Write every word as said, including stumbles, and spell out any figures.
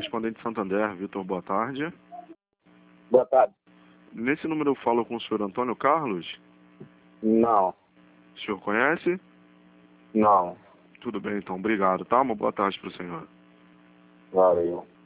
correspondente Santander, Vitor, boa tarde. Boa tarde. Nesse número eu falo com o senhor Antônio Carlos? Não. O senhor conhece? Não. Tudo bem, então. Obrigado, tá? Uma boa tarde para o senhor. Valeu.